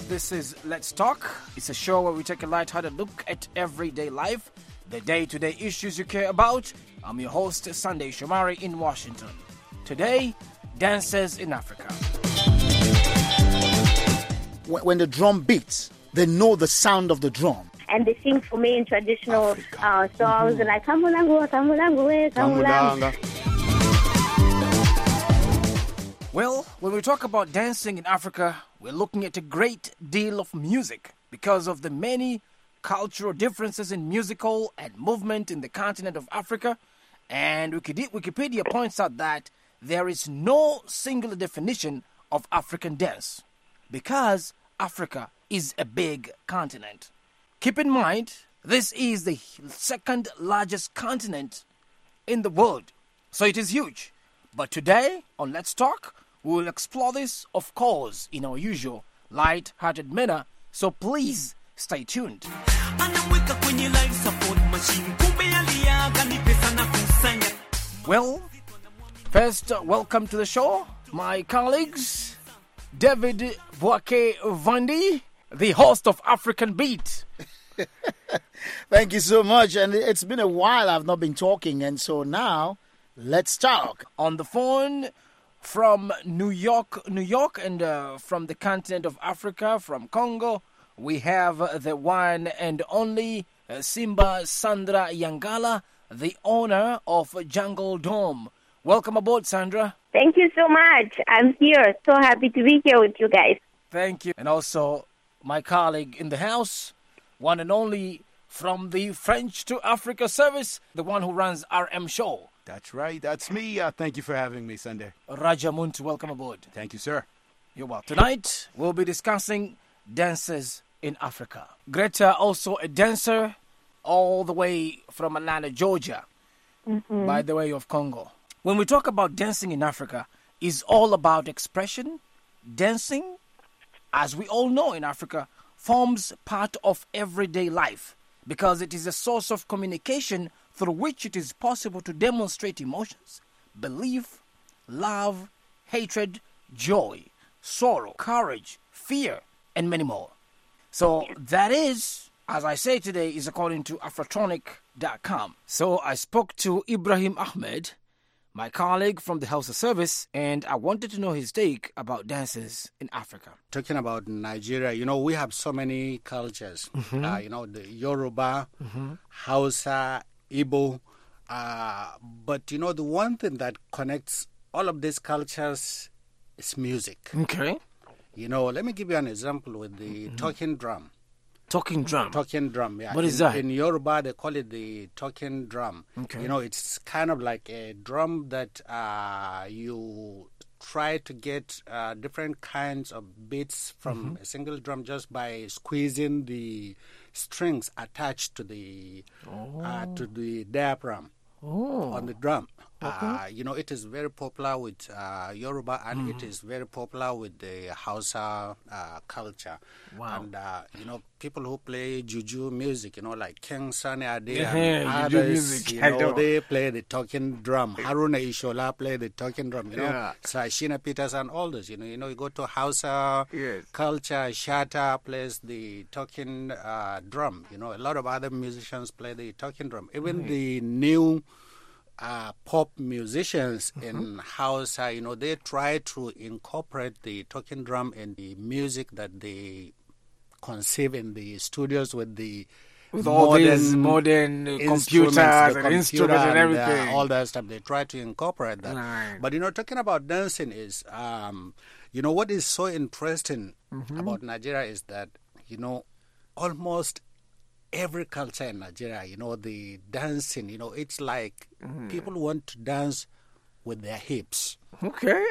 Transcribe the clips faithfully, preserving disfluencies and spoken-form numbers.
This is Let's Talk. It's a show where we take a light-hearted look at everyday life, the day-to-day issues you care about. I'm your host, Sunday Shomari in Washington. Today, dances in Africa. When the drum beats, they know the sound of the drum. And they sing for me in traditional uh, songs mm-hmm. like Kamulangu, Kamulangu, Kamulangu. Well, when we talk about dancing in Africa, we're looking at a great deal of music because of the many cultural differences in musical and movement in the continent of Africa. And Wikipedia points out that there is no singular definition of African dance because Africa is a big continent. Keep in mind, this is the second largest continent in the world, so it is huge. But today, on Let's Talk, we will explore this, of course, in our usual light-hearted manner, so please stay tuned. Well, first, uh, welcome to the show, my colleagues, David Boake Vandi, the host of African Beat. Thank you so much. And it's been a while I've not been talking. And so now, let's talk. On the phone from New York, New York, and uh, from the continent of Africa, from Congo, we have uh, the one and only uh, Simba Sandra Yangala, the owner of Jungle Dome. Welcome aboard, Sandra. Thank you so much. I'm here. So happy to be here with you guys. Thank you. And also my colleague in the house, one and only from the French to Africa service, the one who runs R M Show. That's right. That's me. Uh, thank you for having me, Sunday. Raja Muntu, welcome aboard. Thank you, sir. You're welcome. Tonight, we'll be discussing dances in Africa. Greta, also a dancer, all the way from Atlanta, Georgia, mm-hmm. by the way of Congo. When we talk about dancing in Africa, it's all about expression. Dancing, as we all know in Africa, forms part of everyday life because it is a source of communication through which it is possible to demonstrate emotions, belief, love, hatred, joy, sorrow, courage, fear, and many more. So that is, as I say today, is according to Afrotronic dot com. So I spoke to Ibrahim Ahmed, my colleague from the House of Service, and I wanted to know his take about dances in Africa. Talking about Nigeria, you know, we have so many cultures. Mm-hmm. Uh, you know, the Yoruba, mm-hmm. Hausa, Igbo. Uh, but, you know, the one thing that connects all of these cultures is music. Okay. You know, let me give you an example with the mm-hmm. talking drum. Talking drum? Talking drum, yeah. What in, is that? In Yoruba, they call it the talking drum. Okay. You know, it's kind of like a drum that uh, you try to get uh, different kinds of beats from mm-hmm. a single drum just by squeezing the strings attached to the oh. uh, to the diaphragm oh. on the drum. Okay. Uh, you know, it is very popular with uh, Yoruba and mm. it is very popular with the Hausa uh, culture. Wow. And, uh, you know, people who play juju music, you know, like King Sunny Ade yeah, and others, music, you know, know, they play the talking drum. Haruna Ishola play the talking drum, you know. Yeah. Sashina Peters and all those, you know. You know, you go to Hausa yes. culture, Shatta plays the talking uh, drum. You know, a lot of other musicians play the talking drum. Even mm. the new... Uh, pop musicians mm-hmm. in Hausa, you know, they try to incorporate the talking drum in the music that they conceive in the studios with the with modern, all these modern computers and computer instruments and everything. And, uh, all that stuff, they try to incorporate that. Right. But, you know, talking about dancing is, um, you know, what is so interesting mm-hmm. about Nigeria is that, you know, almost every culture in Nigeria, you know, the dancing, you know, it's like mm. people want to dance with their hips. Okay.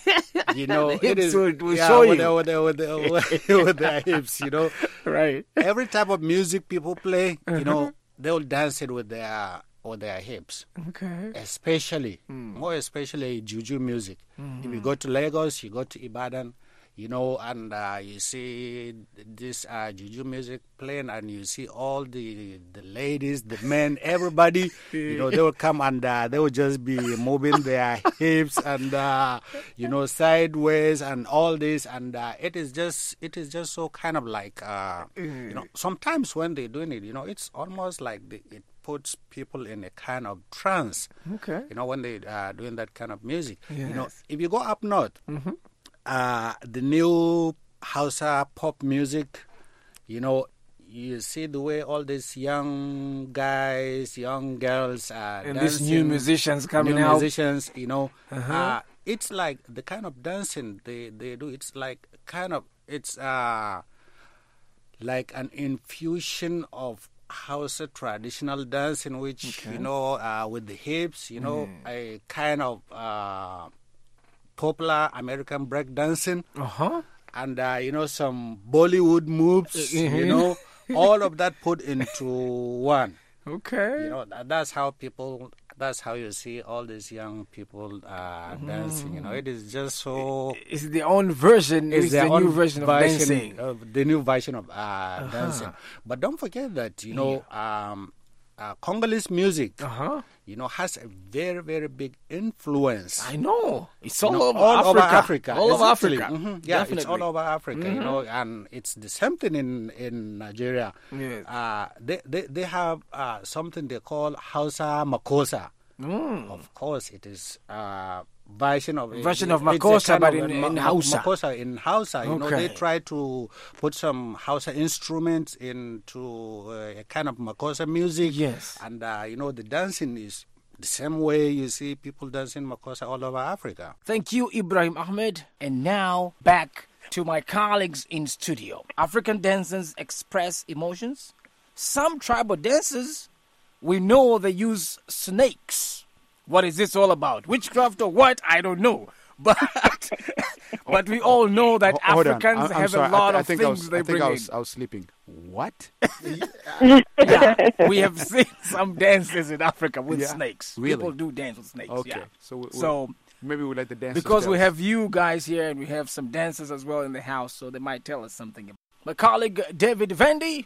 You know, the it is will, will yeah, show with, you. Their, with, their, with, their, with their hips, you know. Right. Every type of music people play, uh-huh. you know, they'll dance it with their with their hips. Okay. Especially, mm. more especially juju music. Mm-hmm. If you go to Lagos, you go to Ibadan, you know, and uh, you see this uh, juju music playing, and you see all the the ladies, the men, everybody, you know, they will come and uh, they will just be moving their hips and uh, you know, sideways and all this, and uh, it is just it is just so kind of like uh, you know, sometimes when they're doing it, you know, it's almost like the, it puts people in a kind of trance. Okay. You know, when they are doing that kind of music. Yes. You know, if you go up north, Mm-hmm. uh, the new Hausa pop music, you know, you see the way all these young guys, young girls are And dancing. these new musicians coming new out. musicians, you know, Uh-huh. uh, it's like the kind of dancing they, they do. It's like kind of, it's uh, like an infusion of Hausa traditional dance in which, Okay. you know, uh, with the hips, you know, a kind of uh, popular American break dancing, Uh-huh. and, uh, you know, some Bollywood moves, you know, all of that put into one. Okay. You know, that, that's how people, that's how you see all these young people uh, dancing, you know. It is just so... It's the own version. It's, their the own new version of dancing. of the new version of uh, dancing. But don't forget that, you know, um, uh, Congolese music, Uh-huh. you know, has a very, very big influence. I know. It's you all, know, over, all Africa. over Africa. All over Exactly. Africa. Mhm. Yeah, Definitely. it's all over Africa, you know, and it's the same thing in, in Nigeria. Yes. Uh, they, they, they have uh, something they call Hausa Makosa. Mm. Of course, it is uh, version of Version it- of it's a Makosa, kind but of in- a in Ma- Hausa. Makosa in Hausa, you know, they Okay. try to put some Hausa instruments into uh, a kind of Makosa music. Yes. And uh, you know, the dancing is the same way you see people dancing Makosa all over Africa. Thank you, Ibrahim Ahmed. And now back to my colleagues in studio. African dancers express emotions. Some tribal dancers, we know they use snakes. What is this all about? Witchcraft or what? I don't know. But but we all know that Ho- hold on. Africans I'm- I'm have sorry. a lot I, th- I of think things I was, they I think bring I in. was, I was sleeping. What? Yeah, we have seen some dances in Africa with Yeah, snakes. really? People do dance with snakes. Okay. Yeah. So, we, So maybe we'll let the dance. because we have you guys here and we have some dancers as well in the house, so they might tell us something. My colleague David Vendi,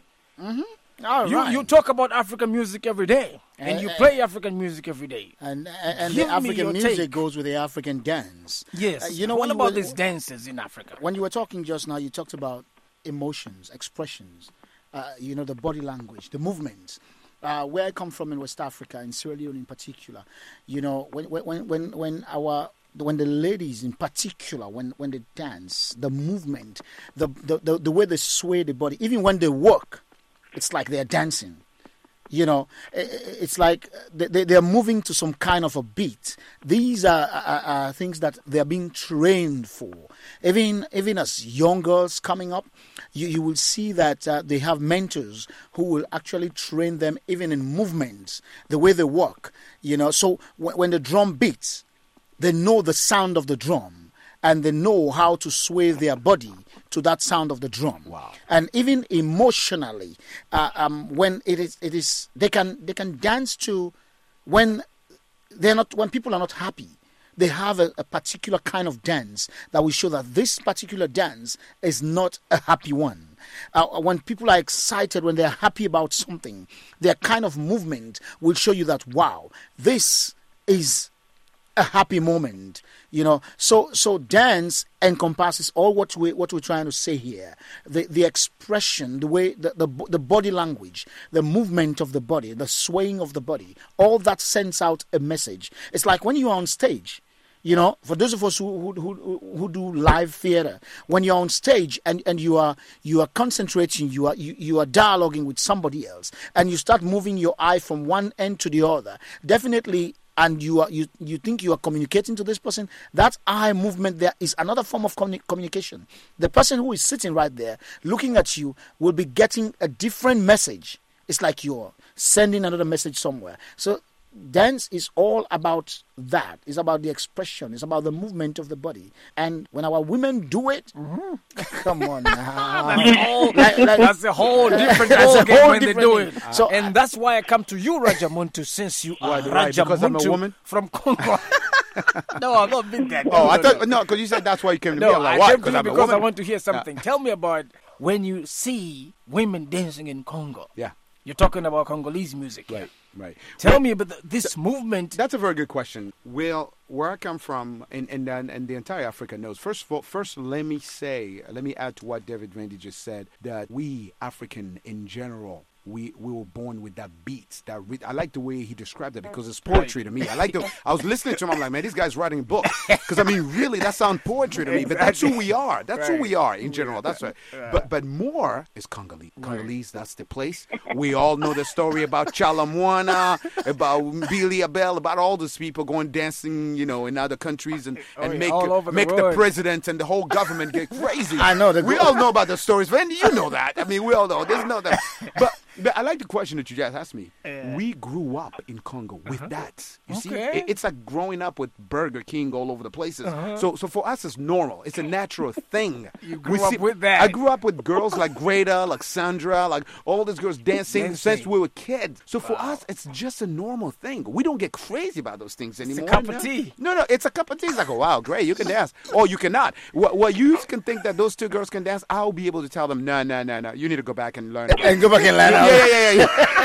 All you, right. you talk about African music every day, and Uh, you uh, play African music every day. and and, and Give the me your African music take. goes with the African dance. Yes. Uh, you know, what when you about were- these dances in Africa? When you were talking just now, you talked about emotions, expressions, uh, you know, the body language, the movements. Uh, where I come from in West Africa, in Sierra Leone in particular, you know, when when when when our when the ladies in particular, when, when they dance, the movement, the, the the the way they sway the body, even when they walk, it's like they're dancing. You know, i- i- it's like they, they are moving to some kind of a beat. These are, are, are things that they are being trained for. Even even as young girls coming up, you, you will see that uh, they have mentors who will actually train them even in movements, the way they walk. You know, so when, when the drum beats, they know the sound of the drum and they know how to sway their body to that sound of the drum. Wow. And even emotionally, uh, um, when it is, it is, they can they can dance to when they're not when people are not happy. They have a, a particular kind of dance that will show that this particular dance is not a happy one. Uh, when people are excited, when they're happy about something, their kind of movement will show you that, wow, this is a happy moment, you know. So, so dance encompasses all what we what we're trying to say here: the the expression, the way, the, the the body language, the movement of the body, the swaying of the body. All that sends out a message. It's like when you are on stage. You know, for those of us who who who, who do live theater, when you're on stage and, and you are you are concentrating, you are you, you are dialoguing with somebody else, and you start moving your eye from one end to the other, definitely, and you are you, you think you are communicating to this person, that eye movement there is another form of communi- communication. The person who is sitting right there looking at you will be getting a different message. It's like you're sending another message somewhere. So dance is all about that. It's about the expression. It's about the movement of the body. And when our women do it, come on now. That's a whole, Like- like- that's a whole different That's a ballgame whole when they do it. different thing. So- and that's why I come to you, Rajamuntu, since you are Why- why? Because I'm a Rajamuntu woman? from Congo. No, I've not been there. No, Oh, no, I thought no. no, because you said that's why you came to No, me. I'm like, I why? came to you I'm a because I woman. want to hear something. Tell me about when you see women dancing in Congo. Yeah. You're talking about Congolese music. Right, right. Tell Well, me about the, this movement. That's a very good question. Well, where I come from, and and, and, and the entire Africa knows. First of all, first let me say, let me add to what David Randy just said, that we African in general, we we were born with that beat. That re- I like the way he described it because it's poetry to me. I like the. I was listening to him. I'm like, man, this guy's writing a book. Because I mean, really, that sounds poetry to me. But that's who we are. That's Right. who we are in general. That's right. But but more is Congolese. Congolese. That's the place. We all know the story about Chalamwana, about Billy Abel, about all those people going dancing, you know, in other countries and, Oh, and yeah, make all over the make the, world. president and the whole government get crazy. I know. We all know about the stories. Randy, you know that. I mean, we all know. There's no that. But but I like the question that you just asked me. Yeah. We grew up in Congo with that. You see, Okay. It- it's like growing up with Burger King all over the places. So so for us, it's normal. It's a natural thing. You grew up with that. I grew up with girls like Greta, like Sandra, like all these girls dancing, Dancing. since we were kids. So for us, it's just a normal thing. We don't get crazy about those things a anymore. cup of No. tea. No, no, it's a cup of tea. It's like, oh, wow, great, you can dance. Or you cannot. What, what you can think that those two girls can dance, I'll be able to tell them, no, no, no, no, you need to go back and learn. And go back and learn yeah, out. yeah, yeah, yeah, yeah.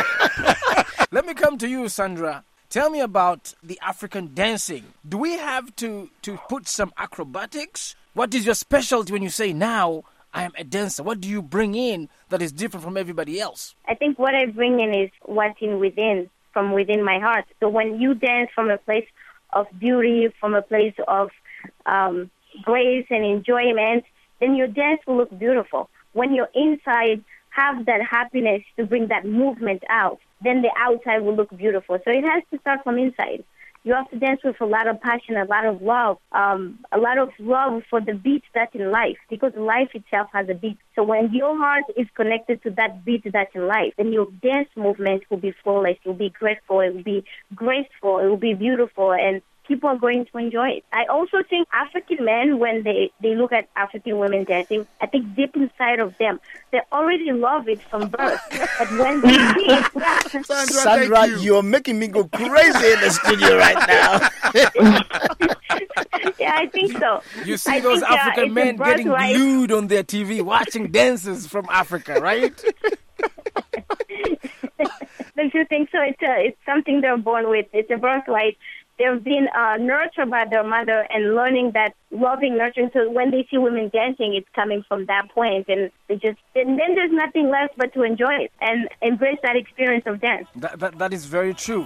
Let me come to you, Sandra. Tell me about the African dancing. Do we have to, to put some acrobatics? What is your specialty when you say, now I am a dancer? What do you bring in that is different from everybody else? I think what I bring in is what's in within, from within my heart. So when you dance from a place of beauty, from a place of um, grace and enjoyment, then your dance will look beautiful. When you're inside, have that happiness to bring that movement out, then the outside will look beautiful. So it has to start from inside. You have to dance with a lot of passion, a lot of love, um, a lot of love for the beat that's in life, because life itself has a beat. So when your heart is connected to that beat that's in life, then your dance movement will be flawless, it will be grateful, it will be graceful, it will be beautiful, and people are going to enjoy it. I also think African men, when they, they look at African women dancing, I think deep inside of them, they already love it from birth. But when they see it, Sandra, Sandra, thank you. you're making me go crazy in the studio right now. yeah, I think so. You see I those think, uh, African it's a men getting birthright. glued on their T V watching dances from Africa, right? Don't you think so? It's a, it's something they're born with. It's a birthright. They've been uh, nurtured by their mother and learning that loving, nurturing. So when they see women dancing, it's coming from that point, and they just and then there's nothing left but to enjoy it and embrace that experience of dance. That, that, that is very true.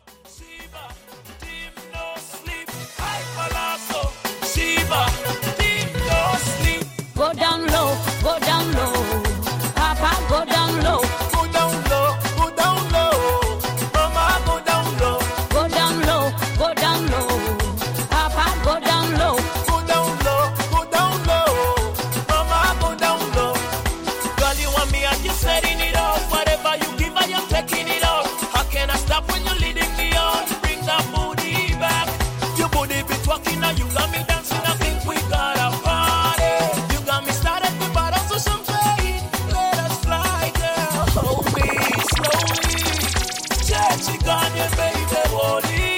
Go down low, go down low. Papa, go down low. Go down low, go down low. Mama, go down low. Go down low, go down low. Papa, go down low. Go down low, go down low. Mama, go down low. Girl, you want me, I'm just setting it off. Whatever you give, I am taking it off. How can I stop when you're leading me on? Bring that booty back. Your booty be talking, now you got me dancing. I think we got a party. You got me started with bottles of champagne. Let us fly, girl. Hold me slowly. Church, got you, baby, Wally.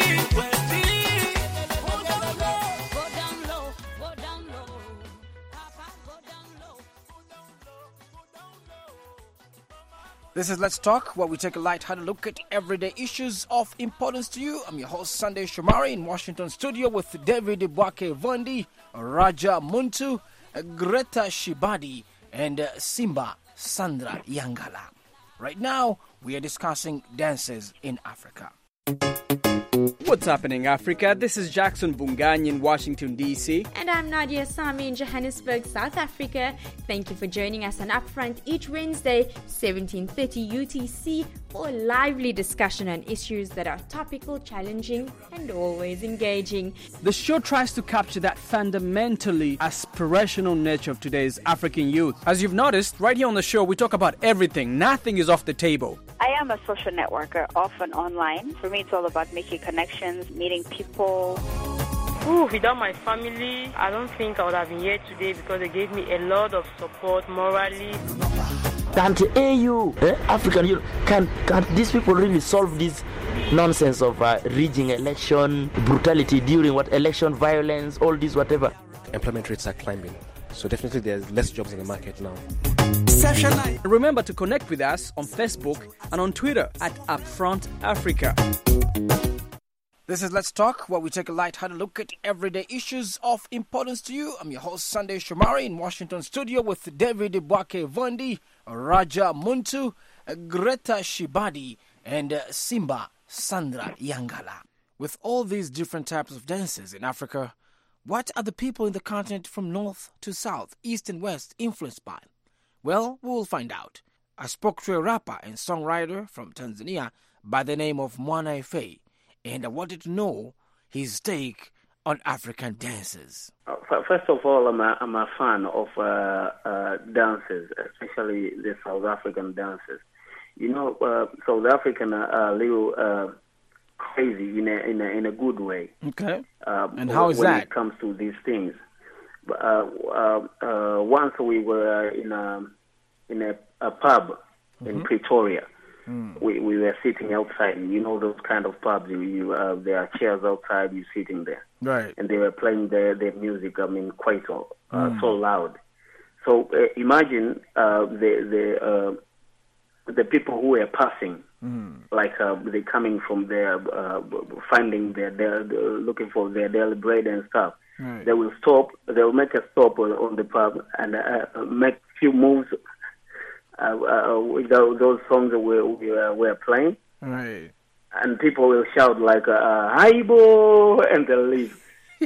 Go down low, go down low, go down low. Papa, go down low. This is Let's Talk, where we take a light-hearted look at everyday issues of importance to you. I'm your host, Sunday Shomari, in Washington studio with David Bwake Vondi, Raja Muntu, Greta Shibadi, and uh, Simba Sandra Yangala. Right now, we are discussing dances in Africa. What's happening, Africa? This is Jackson Bungany in Washington, D C. And I'm Nadia Sami in Johannesburg, South Africa. Thank you for joining us on Upfront each Wednesday, seventeen thirty U T C, for a lively discussion on issues that are topical, challenging, and always engaging. The show tries to capture that fundamentally aspirational nature of today's African youth. As you've noticed, right here on the show, we talk about everything. Nothing is off the table. I am a social networker, often online. For me, it's all about making connections, meeting people. Ooh, without my family, I don't think I would have been here today because they gave me a lot of support morally. Can't A U, eh, African Union, can can these people really solve this nonsense of uh, rigging election, brutality during what election, violence, all this whatever? Employment rates are climbing, so definitely there's less jobs in the market now. Remember to connect with us on Facebook and on Twitter at Upfront Africa. This is Let's Talk, where we take a light-hearted look at everyday issues of importance to you. I'm your host, Sunday Shomari, in Washington studio with David Bwake Vondi, Raja Muntu, Greta Shibadi, and uh, Simba Sandra Yangala. With all these different types of dances in Africa, what are the people in the continent from north to south, east and west influenced by? Well, we will find out. I spoke to a rapper and songwriter from Tanzania by the name of Mwana Efe, and I wanted to know his take on African dances. Uh, first of all, I'm a, I'm a fan of uh, uh, dances, especially the South African dances. You know, uh, South African are a little uh, crazy in a, in a in a good way. Okay. Um, and how is when that? When it comes to these things. Uh, uh, uh, once we were in a in a, a pub mm-hmm. in Pretoria. Mm. We we were sitting outside. You know those kind of pubs. You, you uh, there are chairs outside. You sitting there, right? And they were playing their, their music. I mean, quite uh, mm. so loud. So uh, imagine uh, the the uh, the people who were passing, mm. like uh, they coming from there, uh, finding their, their, their looking for their daily bread and stuff. Right. They will stop. They will make a stop on, on the pub and uh, make few moves. Uh, uh, with those, those songs that we we uh, were playing, right? And people will shout like uh, "Haibo" and they'll leave.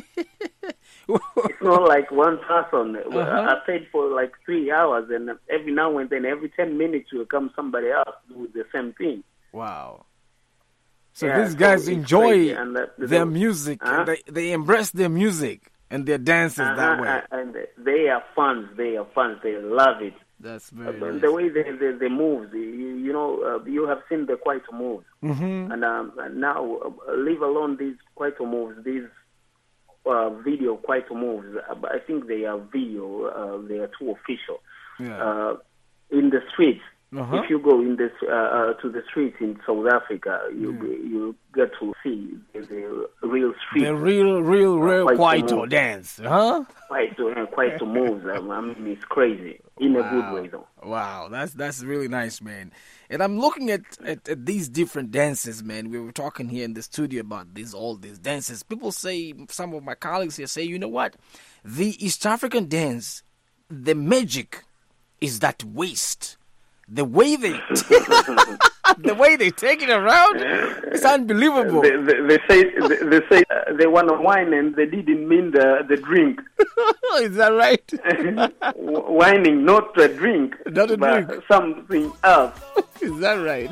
It's not like one person. Uh-huh. I stayed for like three hours, and every now and then, every ten minutes, will come somebody else do the same thing. Wow! So yeah, these guys so enjoy and that, their music. Uh-huh. And they they embrace their music and their dances uh-huh. that way. And they are fans. They are fans. They love it. That's very uh, nice. The way they they, they move, you, you know, uh, you have seen the Kwaito moves, mm-hmm. and, um, and now uh, leave alone these Kwaito moves, these uh, video Kwaito moves. Uh, I think they are video, uh, they are too official. Yeah. Uh, in the streets, uh-huh. if you go in this uh, uh, to the streets in South Africa, you mm. you get to see the, the real street, the real, real, real uh, Kwaito dance, huh? Kwaito and Kwaito moves. Um, I mean, it's crazy. In wow. a good way, though. Wow, that's that's really nice, man. And I'm looking at, at, at these different dances, man. We were talking here in the studio about these all these dances. People say, some of my colleagues here say, you know what? The East African dance, the magic is that waist. The way they the way they take it around, it's unbelievable. They, they, they say they, they say uh, they want to wine and they didn't mean the the drink. Is that right? Whining, not a drink, not a but drink, something else. Is that right?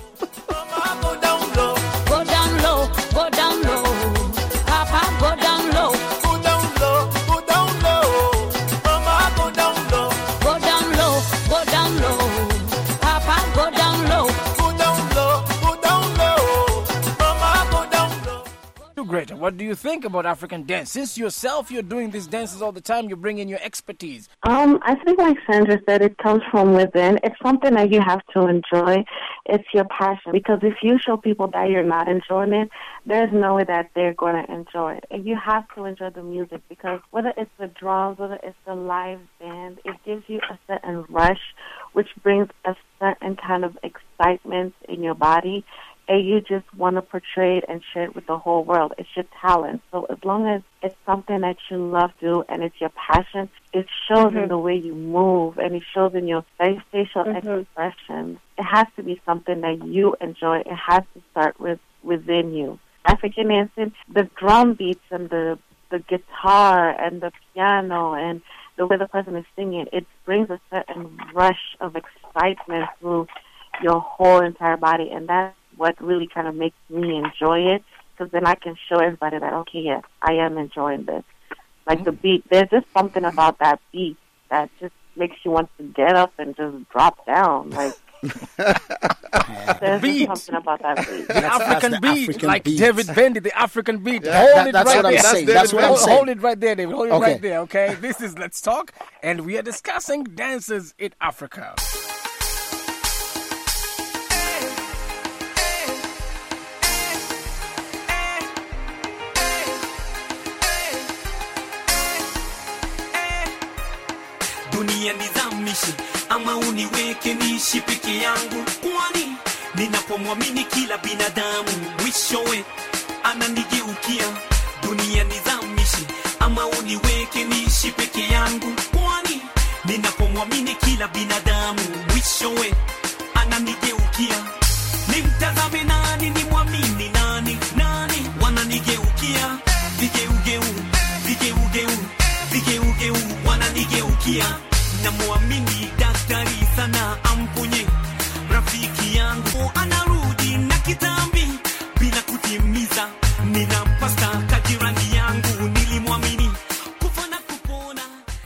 Go down low, go down low, go down low, Papa, go down low, go down low, go down low, Mama, go down low, go down low, go down low. Go down low, go down low, go down low, Mama, go down low. Greta, what do you think about African dance? Since yourself, you're doing these dances all the time, you bring in your expertise. Um, I think like Sandra said, it comes from within. It's something that you have to enjoy. It's your passion. Because if you show people that you're not enjoying it, there's no way that they're going to enjoy it. And you have to enjoy the music because whether it's the drums, whether it's the live band, it gives you a certain rush, which brings a certain kind of excitement in your body, and you just want to portray it and share it with the whole world. It's your talent. So as long as it's something that you love to do and it's your passion, it shows mm-hmm. in the way you move and it shows in your face, facial mm-hmm. expressions. It has to be something that you enjoy. It has to start with within you. African dancing, the drum beats and the the guitar and the piano and the way the person is singing, it brings a certain rush of excitement through your whole entire body, and that's what really kind of makes me enjoy it, because then I can show everybody that, okay, yes, I am enjoying this. Like mm-hmm. the beat, there's just something about that beat that just makes you want to get up and just drop down, like... There's beat. something about that beat. The African the beat, African like beat. David Bendy, the African beat. Yeah, hold that, it that's right what there. I'm saying. That's, That's what I'm hold, saying. hold it right there, David. Hold it Okay. right there, okay? This is Let's Talk, and we are discussing dances in Africa. nizamishe ama uniweke niishi peke yangu, kwani ninapomwamini kila binadamu mwishowe ananigeukia. Dunia nizamishe ama uniweke niishi peke yangu, kwani ninapomwamini kila binadamu mwishowe ananigeukia. Nimtazame nani, nimwamini nani, nani wananigeukia. Vigeugeu, vigeugeu, vigeugeu wananigeukia. Namwamini daktari sana amponye rafiki yangu, anarudi na kitambi bila kutimiza. Ninampasta kajirani yangu nilimwamini kufa na kupona.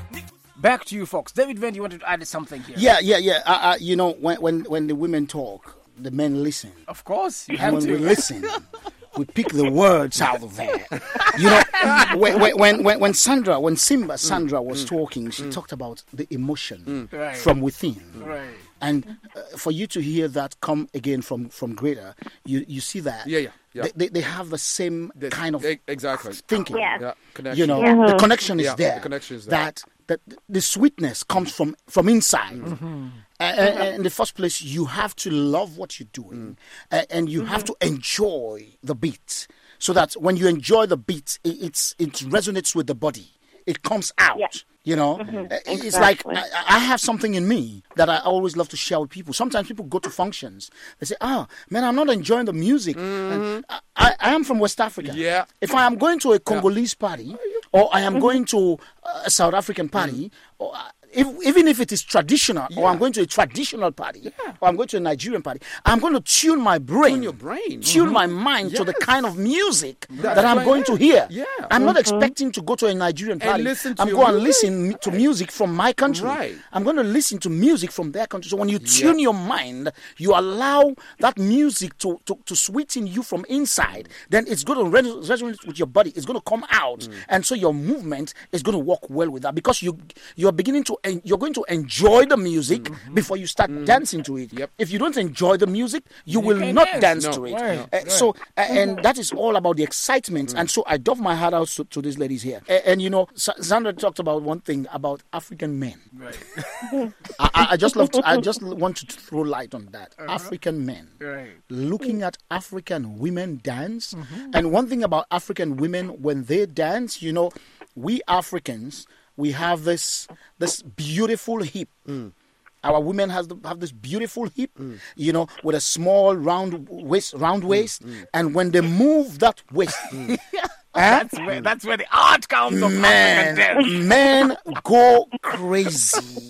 Back to you, folks. David Venn, you wanted to add something here? Yeah, yeah, yeah. Uh, uh, you know, when, when when the women talk, the men listen. Of course, you and have when to. we listen, we pick the words out of there. You know, when when when, when Sandra, when Simba Sandra was Mm. talking, she Mm. talked about the emotion Mm. Right. from within. Right. And uh, for you to hear that come again from from Greta, you you see that. Yeah, yeah, yeah. They, they, they have the same kind of E- exactly. thinking. Yeah. Yeah, connection. You know, Yeah. the connection is Yeah, there. the connection is there. That that the sweetness comes from from inside. Mhm. Uh, uh, in the first place, you have to love what you're doing, uh, and you have to enjoy the beat, so that when you enjoy the beat, it, it's it resonates with the body. It comes out. You know, Mhm. Uh, it's like Exactly. I, I have something in me that I always love to share with people. Sometimes people go to functions, they say, "Ah, man, I'm not enjoying the music." And I, I, I am from West Africa. Yeah. If I am going to a Congolese party, or I am going to a South African party, or uh, if, even if it is traditional, or I'm going to a traditional party, or I'm going to a Nigerian party, I'm going to tune my brain, tune, your brain. tune Mhm. my mind to the kind of music That's that I'm right. going to hear. Yeah. I'm not Mhm. expecting to go to a Nigerian And party. listen to I'm your going to music. listen to music from my country. Right. I'm going to listen to music from their country. So when you tune your mind, you allow that music to, to, to sweeten you from inside, then it's going to res- resonate with your body. It's going to come out. And so your movement is going to work well with that, because you, you're beginning to, en- you're going to enjoy the music before you start dancing to it. If you don't enjoy the music, you, You will can't not dance. dance, No. to it. Right. Uh, Right. So, uh, and that is all about the excitement. And so I doff my hat out to, to these ladies here. Uh, and you know, Sa- Sandra talked about one thing about African men. Right. I, I- I just love to, I just want to throw light on that. Uh-huh. African men. Right. Looking at African women dance. And one thing about African women, when they dance, you know, we Africans, we have this this beautiful hip. Our women has the, have this beautiful hip, you know, with a small round waist, round waist, and when they move that waist, eh, That's where that's where the art comes of African man, dance. men go crazy.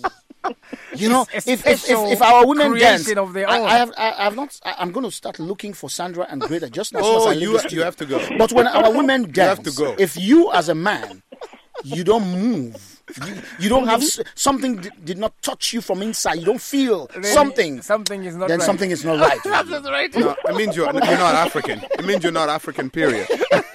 You know, It's a if, if, if, special if our women creation dance, of their I, own. I have, I, I have not. I, I'm going to start looking for Sandra and Greta just as Oh, soon as I leave you- the you studio. have to go. But when our women You dance, have to go. if you as a man, you don't move, you, you don't have s- something d- did not touch you from inside. You don't feel Then something. Something is not Then right. something is not right. That's right. No, it means you're, you're not African. It means you're not African, period.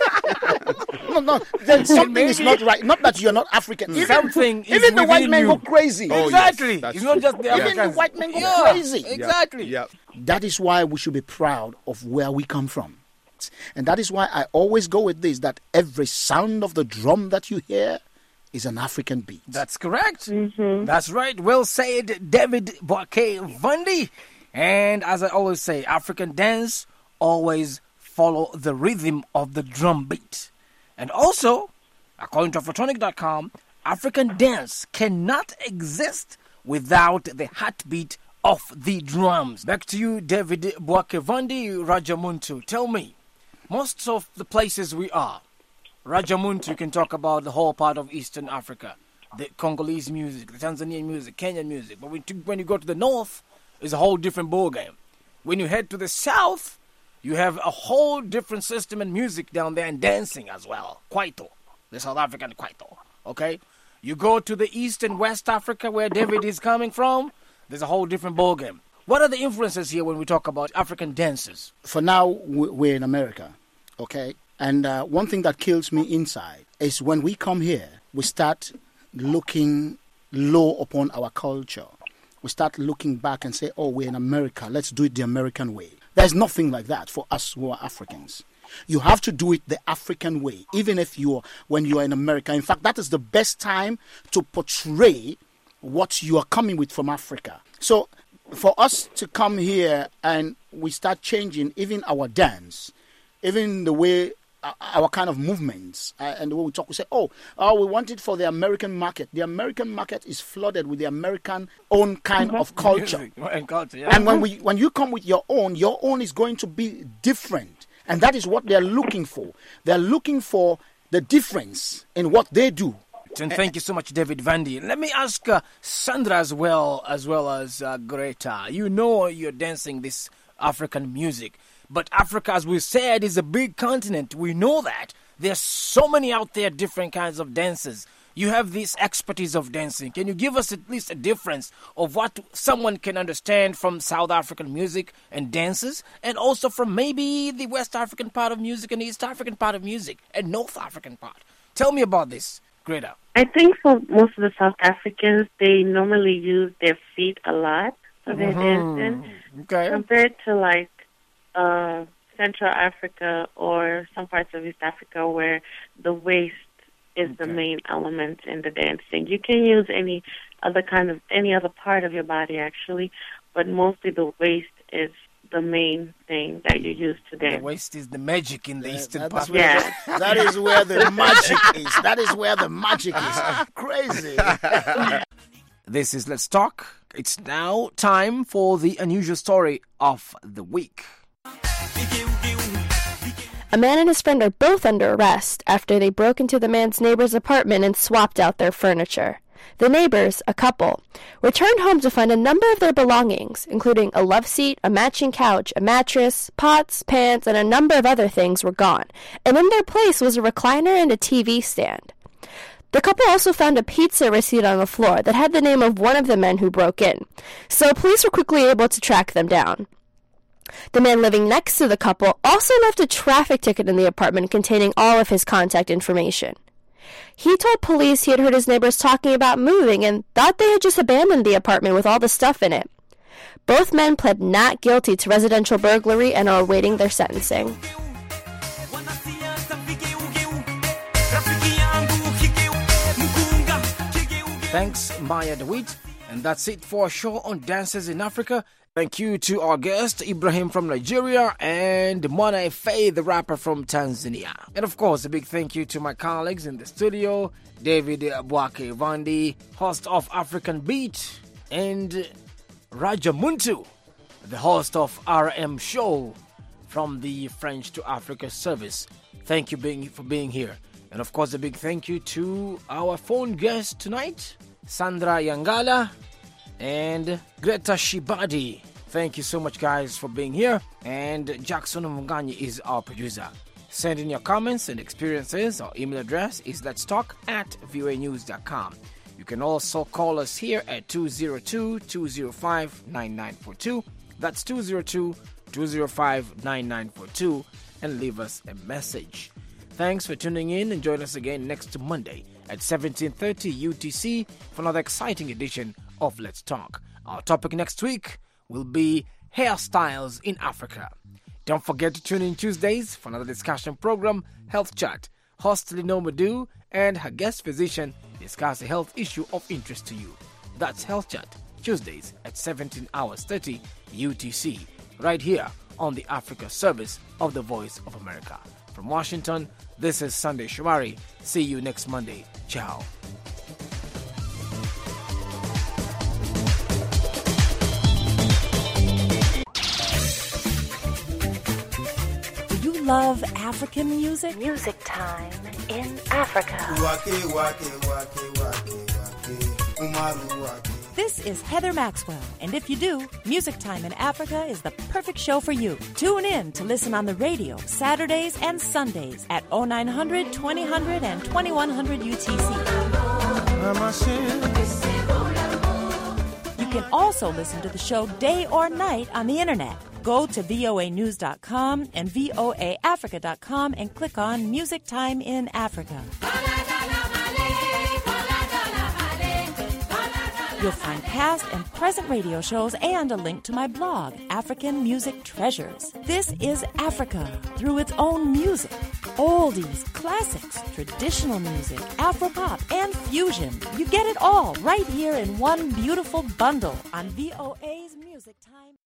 No, no. Then something is Maybe- not right. Not that you're not African. Even, Something is even the white within men you. go crazy. Oh, yes, Exactly. that's It's not true. just the Yeah. Even the Africans. white men go Yeah, crazy. Exactly. Yeah. That is why we should be proud of where we come from. And that is why I always go with this, that every sound of the drum that you hear is an African beat. That's correct. That's right. Well said, David Boake Vandi. And as I always say, African dance always follow the rhythm of the drum beat. And also, according to Afrotonic dot com, African dance cannot exist without the heartbeat of the drums. Back to you, David Boake Vandi, Rajamuntu. Tell me, most of the places we are, Rajamuntu, you can talk about the whole part of Eastern Africa, the Congolese music, the Tanzanian music, Kenyan music. But when, when you go to the north, it's a whole different ballgame. When you head to the south, you have a whole different system and music down there and dancing as well. Kwaito, the South African Kwaito. Okay? You go to the East and West Africa where David is coming from, there's a whole different ballgame. What are the influences here when we talk about African dances? For now, we- we're in America, okay? And uh, one thing that kills me inside is when we come here, we start looking low upon our culture. We start looking back and say, oh, we're in America. Let's do it the American way. There's nothing like that for us who are Africans. You have to do it the African way, even if you're, when you are in America. In fact, that is the best time to portray what you are coming with from Africa. So for us to come here and we start changing even our dance, even the way uh, our kind of movements uh, and the way we talk, we say, oh, oh, we want it for the American market. The American market is flooded with the American own kind of culture. And culture, yeah. And when we when you come with your own, your own is going to be different. And that is what they're looking for. They're looking for the difference in what they do. And thank you so much, David Vandy. Let me ask uh, Sandra as well, as well as uh, Greta. You know you're dancing this African music. But Africa, as we said, is a big continent. We know that. There's so many out there, different kinds of dances. You have this expertise of dancing. Can you give us at least a difference of what someone can understand from South African music and dances, and also from maybe the West African part of music and East African part of music and North African part? Tell me about this, Greta. I think for most of the South Africans, they normally use their feet a lot for their Mhm. dancing. Okay. Compared to like uh, Central Africa or some parts of East Africa where the waist is the main element in the dancing. You can use any other kind of, any other part of your body actually, but mostly the waist is the main thing that you use to dance. The waist is the magic in the Eastern That's part. where Yeah. the- that is where the magic is. That is where the magic is. Crazy. This is Let's Talk. It's now time for the unusual story of the week. A man and his friend are both under arrest after they broke into the man's neighbor's apartment and swapped out their furniture. The neighbors, a couple, returned home to find a number of their belongings, including a love seat, a matching couch, a mattress, pots, pans, and a number of other things were gone, and in their place was a recliner and a T V stand. The couple also found a pizza receipt on the floor that had the name of one of the men who broke in, so police were quickly able to track them down. The man living next to the couple also left a traffic ticket in the apartment containing all of his contact information. He told police he had heard his neighbors talking about moving and thought they had just abandoned the apartment with all the stuff in it. Both men pled not guilty to residential burglary and are awaiting their sentencing. Thanks, Maya DeWitt. And that's it for our show on Dances in Africa. Thank you to our guest, Ibrahim from Nigeria, and Mwana Faye, the rapper from Tanzania. And of course, a big thank you to my colleagues in the studio, David Bwake Vandi, host of African Beat, and Raja Muntu, the host of R M Show from the French to Africa service. Thank you being, for being here. And of course, a big thank you to our phone guest tonight, Sandra Yangala and Greta Shibadi. Thank you so much, guys, for being here. And Jackson Munganyi is our producer. Send in your comments and experiences. Our email address is letstalk at v o a news dot com. You can also call us here at two oh two, two oh five, nine nine four two. That's two oh two, two oh five, nine nine four two. And leave us a message. Thanks for tuning in, and join us again next Monday at seventeen thirty U T C for another exciting edition of Let's Talk. Our topic next week will be hairstyles in Africa. Don't forget to tune in Tuesdays for another discussion program, Health Chat. Host Lino Madu and her guest physician discuss a health issue of interest to you. That's Health Chat, Tuesdays at seventeen hours thirty U T C, right here on the Africa service of the Voice of America. From Washington, this is Sunday Shomari. See you next Monday. Ciao. Do you love African music? Music time in Africa. This is Heather Maxwell, and if you do, Music Time in Africa is the perfect show for you. Tune in to listen on the radio Saturdays and Sundays at oh nine hundred, twenty hundred, and twenty-one hundred U T C. You can also listen to the show day or night on the internet. Go to v o a news dot com and v o a africa dot com and click on Music Time in Africa. You'll find past and present radio shows and a link to my blog, African Music Treasures. This is Africa through its own music. Oldies, classics, traditional music, Afropop, and fusion. You get it all right here in one beautiful bundle on V O A's Music Time.